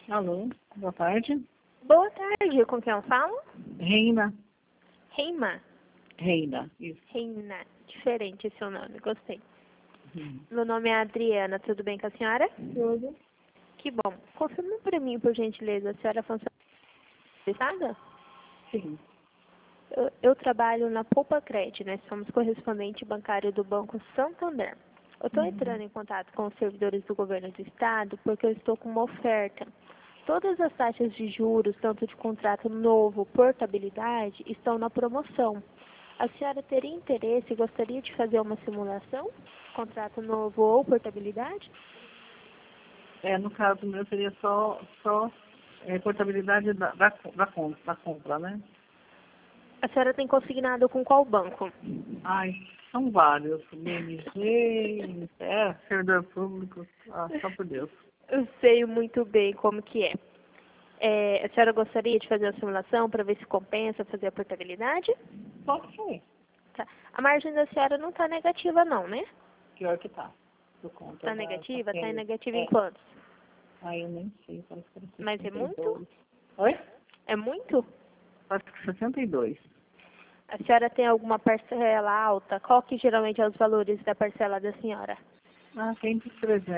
Alô, boa tarde. Boa tarde, com quem eu falo? Reina. Reima. Reina, isso. Reina. Diferente esse seu nome, gostei. Uhum. Meu nome é Adriana, tudo bem com a senhora? Tudo. Que bom. Confirma para mim, por gentileza, a senhora funciona? Sim. Eu trabalho na Poupa Cred, nós somos correspondente bancário do Banco Santander. Eu estou entrando em contato com os servidores do governo do estado porque eu estou com uma oferta. Todas as taxas de juros, tanto de contrato novo, portabilidade, estão na promoção. A senhora teria interesse e gostaria de fazer uma simulação? Contrato novo ou portabilidade? No caso meu seria só portabilidade da compra, né? A senhora tem consignado com qual banco? Ai, são vários. BMG, servidor público, só por Deus. Eu sei muito bem como que é. A senhora gostaria de fazer uma simulação para ver se compensa fazer a portabilidade? Pode ser. Tá. A margem da senhora não está negativa não, né? Pior que tá. Por conta Está negativa? Está negativa em É. quantos? Ai, eu nem sei, parece que era Mas é 62. muito? Oi? É muito? Parece que 62. A senhora tem alguma parcela alta? Qual que geralmente é os valores da parcela da senhora? Tem de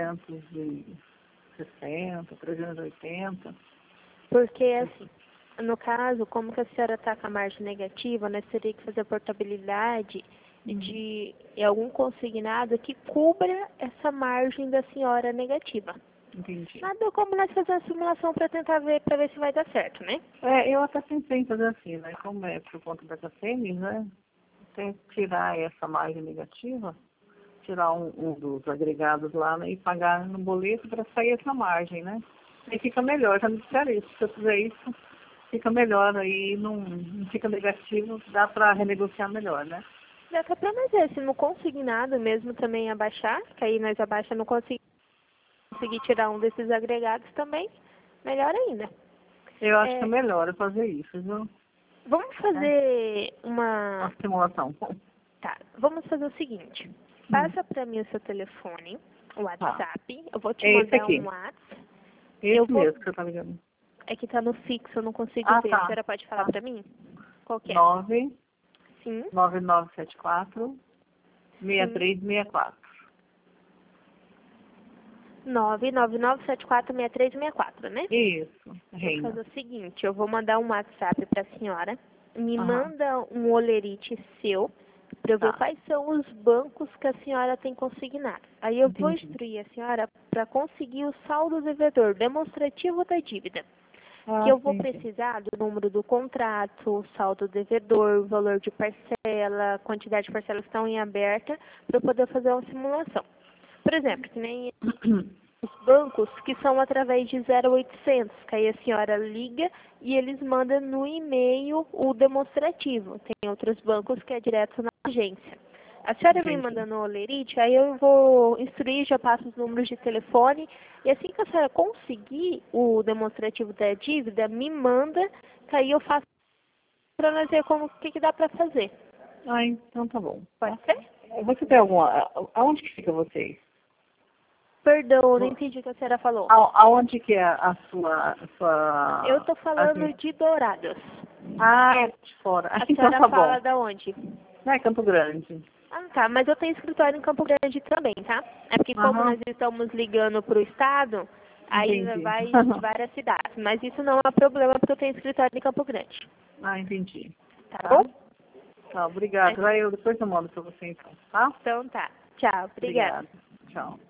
360, 380. Porque, assim, no caso, como que a senhora está com a margem negativa, nós teríamos que fazer a portabilidade de algum consignado que cubra essa margem da senhora negativa. Entendi. Nada como nós fazer uma simulação para tentar ver, para ver se vai dar certo, né? Eu até pensei em fazer assim, né? Como é por conta da CACEMI, né? Tem que tirar essa margem negativa, tirar um dos agregados lá, né, e pagar no boleto para sair essa margem, né? Aí fica melhor, já me disseram isso. Se eu fizer isso, fica melhor, aí não fica negativo, dá para renegociar melhor, né? Dá para nós ver, se no consignado mesmo também abaixar, que aí nós abaixa não conseguir tirar um desses agregados também, melhor ainda. Eu acho que é melhor fazer isso, viu? Vamos fazer Uma simulação. Tá, vamos fazer o seguinte. Passa para mim o seu telefone, o WhatsApp. Eu vou te É esse mandar aqui. um WhatsApp. Esse mesmo que você tá ligando. É que tá no fixo, eu não consigo ver. A Tá. senhora pode falar para mim? Qual que é? 9 Sim. 9974 6364. 999746364, né? Isso, Vou Reina. fazer o seguinte, eu vou mandar um WhatsApp para a senhora. Me manda um olerite seu para eu ver quais são os bancos que a senhora tem consignado. Aí eu vou instruir a senhora para conseguir o saldo devedor demonstrativo da dívida. Que eu vou precisar do número do contrato, saldo devedor, valor de parcela, quantidade de parcelas que estão em aberta, para eu poder fazer uma simulação. Por exemplo, que nem os bancos que são através de 0800, que aí a senhora liga e eles mandam no e-mail o demonstrativo. Tem outros bancos que é direto na agência. A senhora me mandando o olerite, aí eu vou instruir, já passo os números de telefone, e assim que a senhora conseguir o demonstrativo da dívida, me manda, que aí eu faço para nós ver como que dá para fazer. Então tá bom. Pode ser? Você tem alguma... Aonde que fica vocês? Perdão, não entendi o que a senhora falou. Aonde que é a sua... Eu tô falando de Dourados. É de fora. A Então senhora tá fala bom. da onde? É Campo Grande. Tá, mas eu tenho escritório em Campo Grande também, tá? É porque como nós estamos ligando pro estado, aí vai de várias cidades. Mas isso não é problema, porque eu tenho escritório em Campo Grande. Entendi. Tá bom? Tá, obrigada. Depois eu mando pra você então, tá? Então tá. Tchau, obrigada. Obrigada. Tchau.